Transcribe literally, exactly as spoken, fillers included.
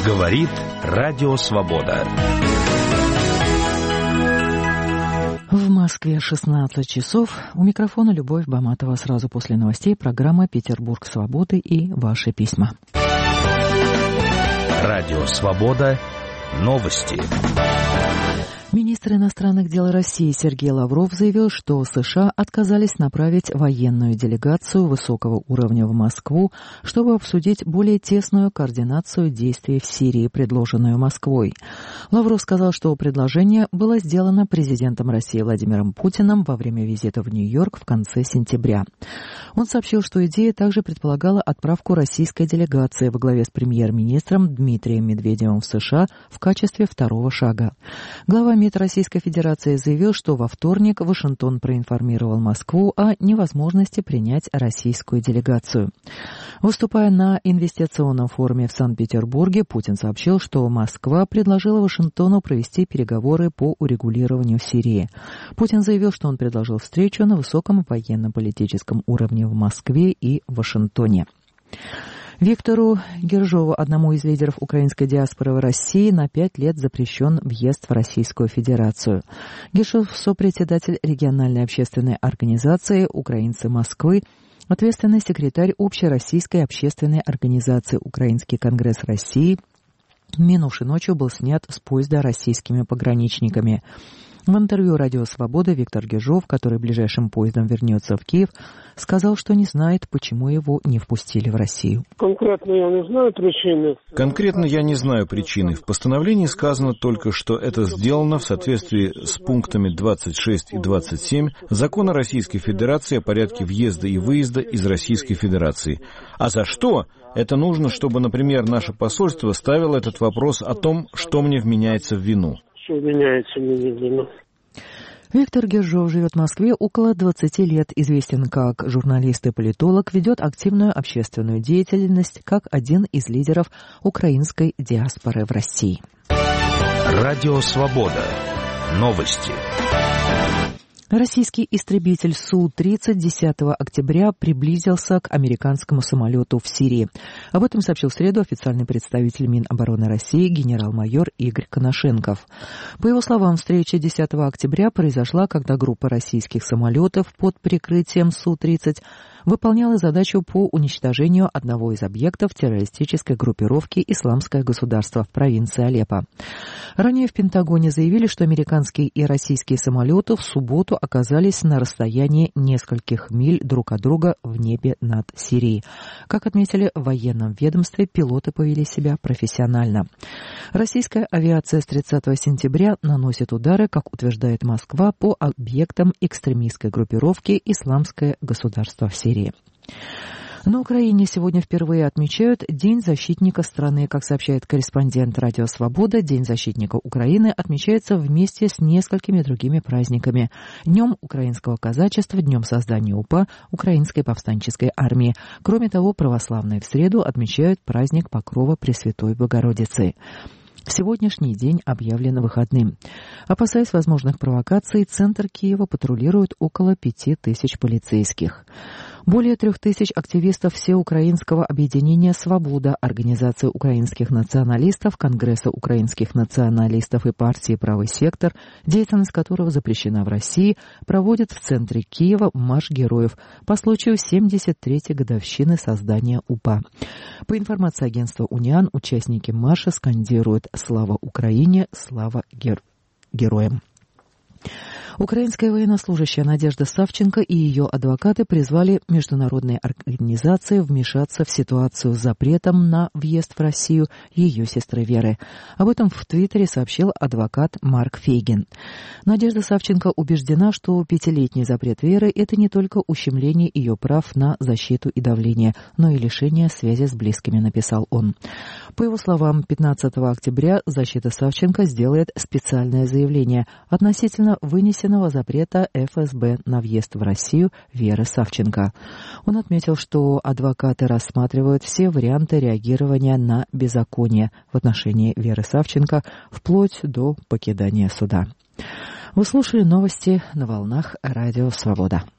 Говорит Радио Свобода. В Москве шестнадцать часов. У микрофона Любовь Баматова. Сразу после новостей программа «Петербург свободы» и ваши письма. Радио Свобода. Новости. Министр иностранных дел России Сергей Лавров заявил, что США отказались направить военную делегацию высокого уровня в Москву, чтобы обсудить более тесную координацию действий в Сирии, предложенную Москвой. Лавров сказал, что предложение было сделано президентом России Владимиром Путиным во время визита в Нью-Йорк в конце сентября. Он сообщил, что идея также предполагала отправку российской делегации во главе с премьер-министром Дмитрием Медведевым в США в качестве второго шага. Глава МИД Российской Федерации заявил, что во вторник Вашингтон проинформировал Москву о невозможности принять российскую делегацию. Выступая на инвестиционном форуме в Санкт-Петербурге, Путин сообщил, что Москва предложила Вашингтону провести переговоры по урегулированию Сирии. Путин заявил, что он предложил встречу на высоком военно-политическом уровне в Москве и Вашингтоне. Виктору Гержову, одному из лидеров украинской диаспоры в России, на пять лет запрещен въезд в Российскую Федерацию. Гержов – сопредседатель региональной общественной организации «Украинцы Москвы», ответственный секретарь Общероссийской общественной организации «Украинский конгресс России». Минувшей ночью был снят с поезда российскими пограничниками. В интервью «Радио Свобода» Виктор Гержов, который ближайшим поездом вернется в Киев, сказал, что не знает, почему его не впустили в Россию. Конкретно я не знаю причины. Конкретно я не знаю причины. В постановлении сказано только, что это сделано в соответствии с пунктами двадцать шесть и двадцать семь Закона Российской Федерации о порядке въезда и выезда из Российской Федерации. А за что? Это нужно, чтобы, например, наше посольство ставило этот вопрос о том, что мне вменяется в вину. Вменяется мне в вину. Виктор Гержов живет в Москве около двадцати лет, известен как журналист и политолог, ведет активную общественную деятельность как один из лидеров украинской диаспоры в России. Радио Свобода. Новости. Российский истребитель Су тридцать десятого октября приблизился к американскому самолету в Сирии. Об этом сообщил в среду официальный представитель Минобороны России генерал-майор Игорь Коношенков. По его словам, встреча десятого октября произошла, когда группа российских самолетов под прикрытием Су тридцать выполняла задачу по уничтожению одного из объектов террористической группировки «Исламское государство» в провинции Алеппо. Ранее в Пентагоне заявили, что американские и российские самолеты в субботу оказались на расстоянии нескольких миль друг от друга в небе над Сирией. Как отметили в военном ведомстве, пилоты повели себя профессионально. Российская авиация с тридцатого сентября наносит удары, как утверждает Москва, по объектам экстремистской группировки «Исламское государство» в Сирии. На Украине сегодня впервые отмечают День защитника страны. Как сообщает корреспондент «Радио Свобода», День защитника Украины отмечается вместе с несколькими другими праздниками. Днем украинского казачества, Днем создания УПА, Украинской повстанческой армии. Кроме того, православные в среду отмечают праздник Покрова Пресвятой Богородицы. Сегодняшний день объявлен выходным. Опасаясь возможных провокаций, центр Киева патрулирует около пяти тысяч полицейских. Более трех тысяч активистов Всеукраинского объединения «Свобода», Организации украинских националистов, Конгресса украинских националистов и партии «Правый сектор», деятельность которого запрещена в России, проводят в центре Киева марш героев по случаю семьдесят третьей годовщины создания УПА. По информации агентства «Униан», участники марша скандируют «Слава Украине! Слава гер... героям!». Украинская военнослужащая Надежда Савченко и ее адвокаты призвали международные организации вмешаться в ситуацию с запретом на въезд в Россию ее сестры Веры. Об этом в Твиттере сообщил адвокат Марк Фейгин. Надежда Савченко убеждена, что пятилетний запрет Веры – это не только ущемление ее прав на защиту и давление, но и лишение связи с близкими, написал он. По его словам, пятнадцатого октября защита Савченко сделает специальное заявление относительно вынесенного запрета эф эс бэ на въезд в Россию Веры Савченко. Он отметил, что адвокаты рассматривают все варианты реагирования на беззаконие в отношении Веры Савченко вплоть до покидания суда. Вы слушали новости на волнах Радио Свобода.